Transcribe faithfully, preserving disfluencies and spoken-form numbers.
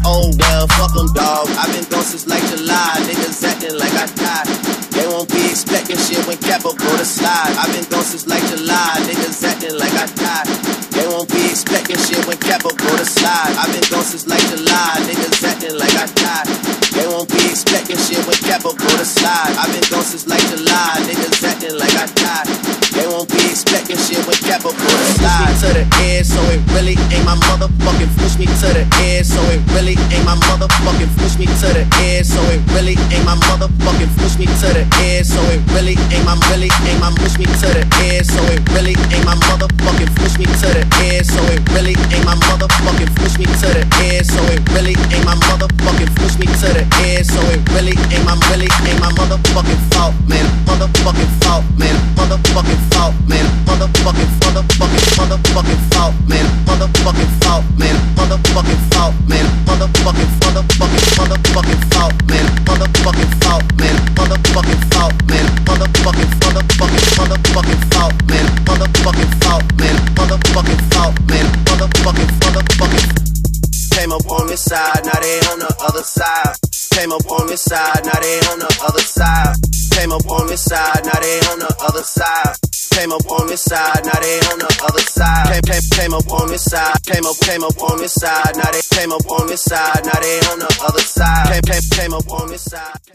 Oh well, fuck them, dawg. I've been gone since like July. Niggas acting like I died. They won't be expecting shit when Capo go to slide. I've been gone since like July. Niggas acting like I died. They won't be expecting shit when Capo go to slide. I've been gone since like July. Niggas acting like I died. They won't be expecting shit when Capo go to slide. I've been gone since like July. Niggas acting like I died. They won't be expecting shit when Capo go to slide. Push me to the edge, so it really ain't my motherfucking. Push me to the edge, so it really ain't my motherfucking. Push me to the edge, so it really ain't my motherfucking. Push me to the edge, so it really ain't my really ain't my. Push me to the edge, so it really ain't my motherfucking. Push me to the edge, so it really ain't my motherfucking. Push me to the edge, so it really ain't my motherfucking. Push me to the edge, so it really ain't my really ain't my motherfucking fault, man. Motherfucking fault, man. Motherfucking fault, man. Motherfucking motherfucking motherfucking fault, man. Motherfucking fault, man. Motherfucking fault, man. Motherfucking motherfucking motherfucking fault, man. Motherfucking fault, man. Motherfucking fault, man. Motherfucking motherfucking motherfucking fault, man. Motherfucking fault, man. Motherfucking fault, man. Motherfucking motherfucking. Came up on this side, now they on the other side. Came up on this side, now they on the other side. Came up on this side, now they on the other side. Came up on this side, now they on the other side. Came, came, came up on this side, came up, came up on this side, now they came up on this side, now they on the other side. Came, came, came up on this side.